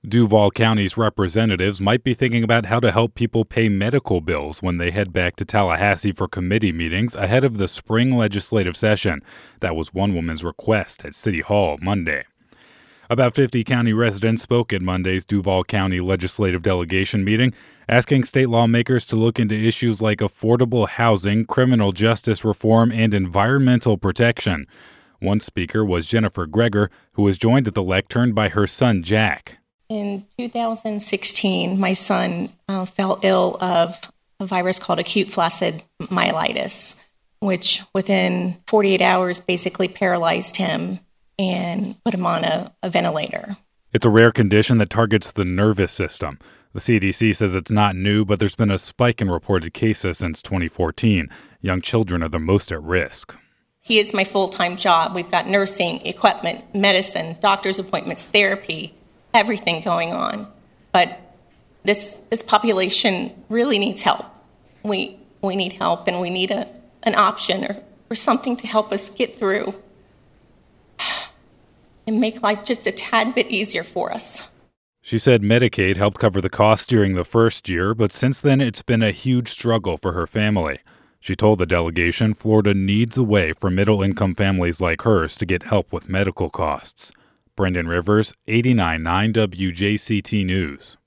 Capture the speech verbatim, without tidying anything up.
Duval County's representatives might be thinking about how to help people pay medical bills when they head back to Tallahassee for committee meetings ahead of the spring legislative session. That was one woman's request at City Hall Monday. About fifty county residents spoke at Monday's Duval County Legislative Delegation meeting, asking state lawmakers to look into issues like affordable housing, criminal justice reform, and environmental protection. One speaker was Jennifer Greger, who was joined at the lectern by her son, Jack. In two thousand sixteen, my son uh, fell ill of a virus called acute flaccid myelitis, which within forty-eight hours basically paralyzed him and put him on a, a ventilator. It's a rare condition that targets the nervous system. The C D C says it's not new, but there's been a spike in reported cases since twenty fourteen. Young children are the most at risk. He is my full-time job. We've got nursing, equipment, medicine, doctor's appointments, therapy, everything going on. But this this population really needs help. We we need help, and we need a an option or, or something to help us get through and make life just a tad bit easier for us. She said Medicaid helped cover the costs during the first year, but since then it's been a huge struggle for her family. She told the delegation Florida needs a way for middle-income families like hers to get help with medical costs. Brendan Rivers, eighty-nine point nine W J C T News.